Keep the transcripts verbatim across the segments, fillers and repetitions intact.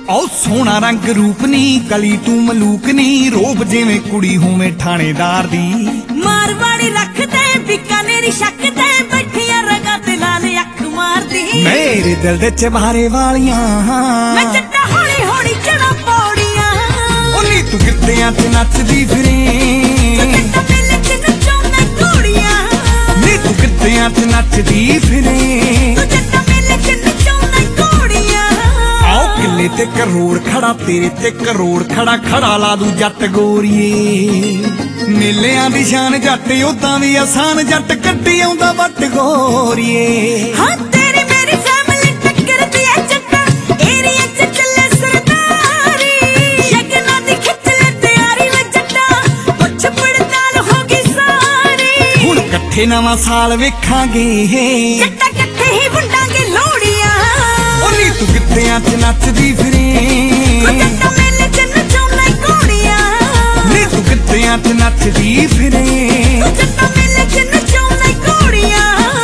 ओ सोना रंग रूप नी कली तू मलूक नी रोब जिवें कुड़ी होवे थानेदार दी मारवाड़ी रखदे बीकानेरी शकदे बैठिया रगा ते लाल अख मारदी मेरे दिल दे चबारे वालियां मैं जट्टा हौली हौली चढ़ा पौड़ियां ओ नी तू गिद्धियां ते नचदी फिरे जट्टा मेले च नचाउंदा घोड़ियां नी तू गिद्धियां ते नचदी फिरे जट्टा मेले च नचाउंदा घोड़ियां आओ किले ते करोड़ खड़ा तेरे ते करोड़ खड़ा खड़ा ला दू जट गोरीए मेलियां दी शान जट उदां भी आसान जट कड्डी आउंदा वट गोरीए हाँ तेरी मेरी फैमिली टक्कर दी है जट्टा एरिया च चले सरदारी शगना दी खिच ले तैयारी वे जट्टा पुछ पड़ताल होगी सारी हुण कट्ठे नवां साल वेखांगे जट्टा कट्ठे ही वंडांगे लोड़ियां ओ नी तू गिद्धियां च नचदी फिरे जट्टा मेले च नचाउंदा घोड़ियां नी तू गिद्धियां च नचदी फिरे जट्टा मेले च नचाउंदा घोड़ियां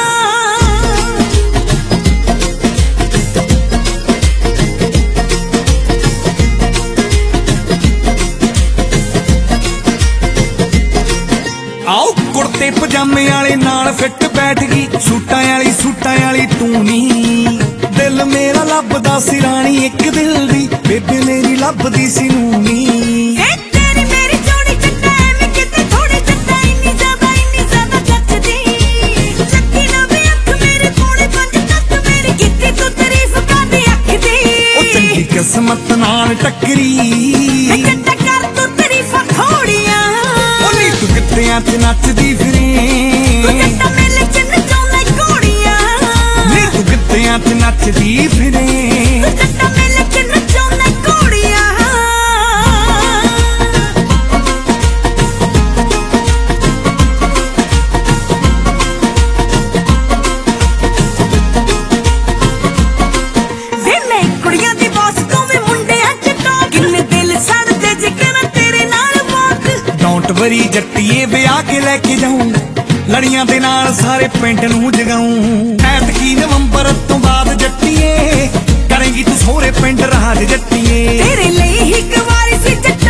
आओ कुर्ते पजामे वाले नाल फिट बैठ गई सूटां वाली सूटां वाली तू नी दिल मेरा लभदा सी रानी एक दिल दी बेबे मेरी लभदी सी नूनी ए तेरी मेरी जोड़ी जट्टा मैं किते थोड़ी जट्टा इन्नी ज्यादा इन्नी ज्यादा जचदी लकी ना भी अख मेरे कोले पंज तक मेरी किते तू तारीफ करदी अख दी ओ चंगी किस्मत नाल टकरी मैं जट्टा कर तू तारीफ खोड़ियां ओ नी तू गिद्धियां च नचदी फिरे जट्टा मेले च नचाउंदा घोड़ियां नी तू गिद्धियां च नचदी फिरे जट्टा मेले च नचाउंदा घोड़ियां वे मैं कुड़ियां दी बॉस तू वे मुंडियां च टॉप किन्ने दिल सड़दे जिकरा तेरे नाल वॉक डोंट वरी जट्टीए विआह के लेके जाऊं लड़ियां दे नाल सारे पिंड नूं जगाऊं ऐतकी नवंबर तो बाद जट्टीए करेंगी तू सोहरे पिंड राज जट्टीए तेरे लिए ही गवारी सी जट्टा